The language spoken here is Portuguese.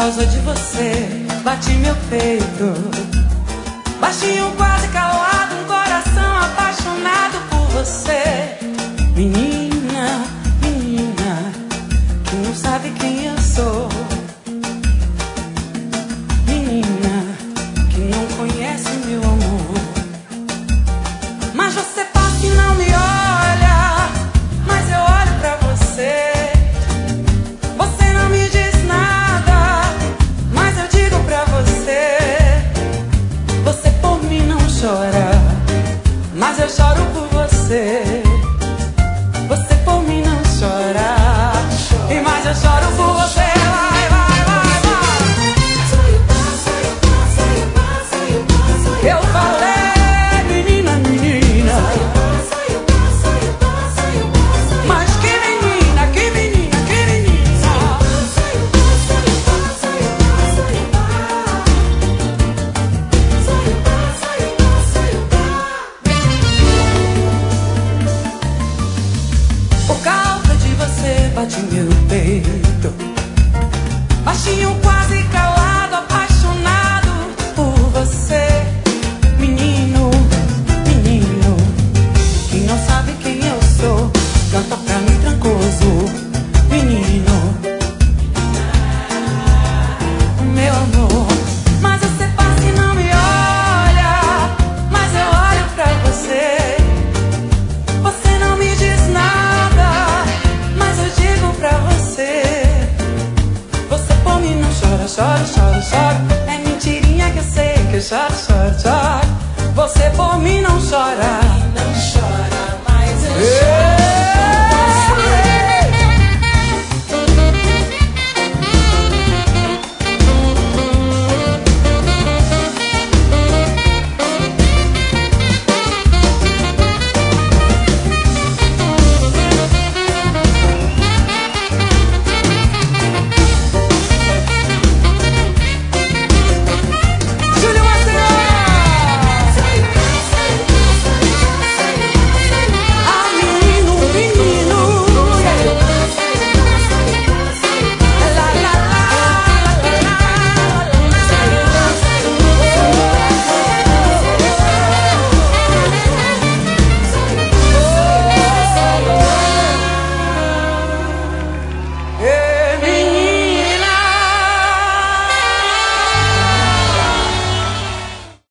causa de você, bate meu peito. Baixinho, quase calado, um coração apaixonado por você. Menina, menina, que não sabe quem eu sou. Menina, que não conhece meu amor. Mas você passa e não me olha, mas eu olho pra você. Você não me diz nada, mas eu digo pra você. Você por mim não chora, mas eu choro por você. Você por mim não chora, e mais eu choro por você. Vai, vai, vai, vai. Eu falei, menina, menina. Mas que menina, que menina, que menina. Por causa de você bate meu peito. Baixinho, quase calado, apaixonado por você. Menino, menino, que não sabe quem eu sou, canta pra mim trancoso. Menino, meu amor. Mas você passa e não me olha, mas eu olho pra você. Você não me diz nada, mas eu digo pra você. Você por mim não chora, chora, chora, chora. É mentirinha que eu sei que eu choro, choro.